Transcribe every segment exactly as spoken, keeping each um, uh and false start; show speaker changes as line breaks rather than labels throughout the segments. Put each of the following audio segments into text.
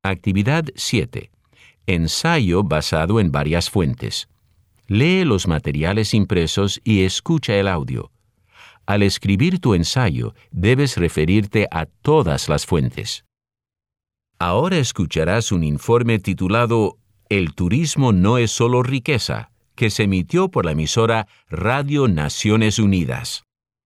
Actividad siete. Ensayo basado en varias fuentes. Lee los materiales impresos y escucha el audio. Al escribir tu ensayo, debes referirte a todas las fuentes. Ahora escucharás un informe titulado El turismo no es solo riqueza, que se emitió por la emisora Radio Naciones Unidas.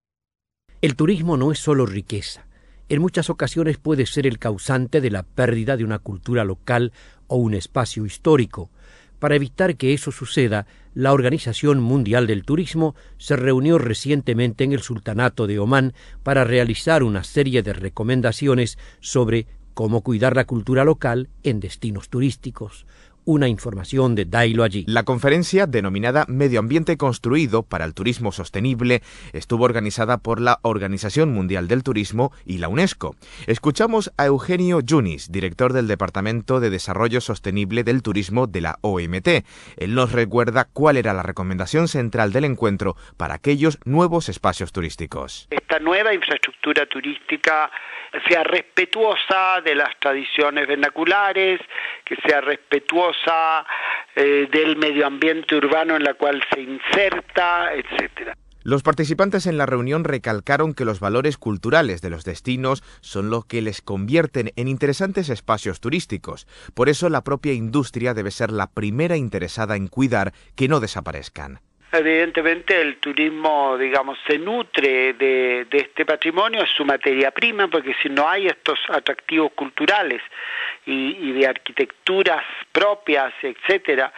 El turismo no es solo riqueza. En muchas ocasiones puede ser el causante de la pérdida de una cultura local o un espacio histórico. Para evitar que eso suceda, la Organización Mundial del Turismo se reunió recientemente en el Sultanato de Omán para realizar una serie de recomendaciones sobre cómo cuidar la cultura local en destinos turísticos. Una información de Dailo allí.
La conferencia, denominada Medio Ambiente Construido para el Turismo Sostenible, estuvo organizada por la Organización Mundial del Turismo y la UNESCO. Escuchamos a Eugenio Yunis, director del Departamento de Desarrollo Sostenible del Turismo de la O M T. Él nos recuerda cuál era la recomendación central del encuentro para aquellos nuevos espacios turísticos.
Esta nueva infraestructura turística sea respetuosa de las tradiciones vernaculares, que sea respetuosa eh, del medio ambiente urbano en la cual se inserta, etcétera.
Los participantes en la reunión recalcaron que los valores culturales de los destinos son lo que les convierten en interesantes espacios turísticos. Por eso la propia industria debe ser la primera interesada en cuidar que no desaparezcan.
Evidentemente el turismo, digamos, se nutre de, de este patrimonio, es su materia prima, porque si no hay estos atractivos culturales y, y de arquitecturas propias, etcétera,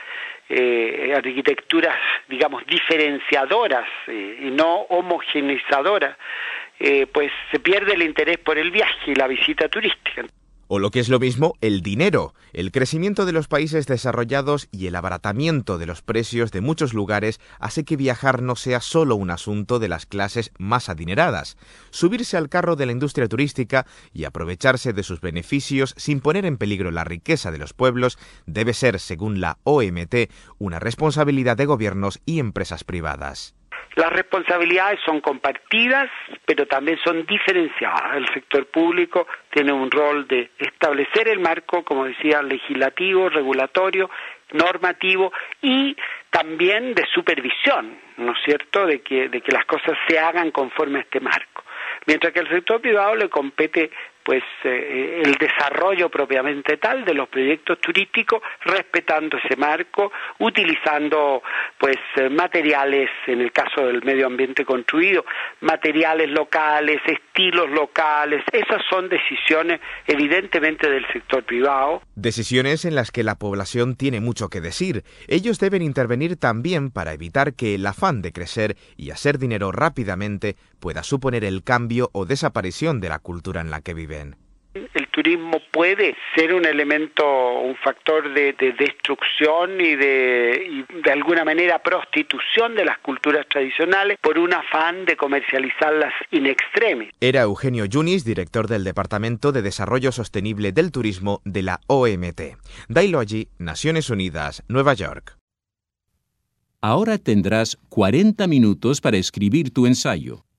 eh, arquitecturas, digamos, diferenciadoras eh, y no homogeneizadoras, eh, pues se pierde el interés por el viaje y la visita turística.
O lo que es lo mismo, el dinero. El crecimiento de los países desarrollados y el abaratamiento de los precios de muchos lugares hace que viajar no sea solo un asunto de las clases más adineradas. Subirse al carro de la industria turística y aprovecharse de sus beneficios sin poner en peligro la riqueza de los pueblos debe ser, según la O M T, una responsabilidad de gobiernos y empresas privadas.
Las responsabilidades son compartidas, pero también son diferenciadas. El sector público tiene un rol de establecer el marco, como decía, legislativo, regulatorio, normativo y también de supervisión, ¿no es cierto?, de que, de que las cosas se hagan conforme a este marco. Mientras que al sector privado le compete pues eh, el desarrollo propiamente tal de los proyectos turísticos, respetando ese marco, utilizando pues eh, materiales, en el caso del medio ambiente construido, materiales locales, estilos locales. Esas son decisiones evidentemente del sector privado.
Decisiones en las que la población tiene mucho que decir. Ellos deben intervenir también para evitar que el afán de crecer y hacer dinero rápidamente pueda suponer el cambio o desaparición de la cultura en la que viven.
El turismo puede ser un elemento, un factor de, de destrucción y de, y de alguna manera prostitución de las culturas tradicionales por un afán de comercializarlas in extremis.
Era Eugenio Yunis, director del Departamento de Desarrollo Sostenible del Turismo de la O M T. Dailo allí, Naciones Unidas, Nueva York.
Ahora tendrás cuarenta minutos para escribir tu ensayo.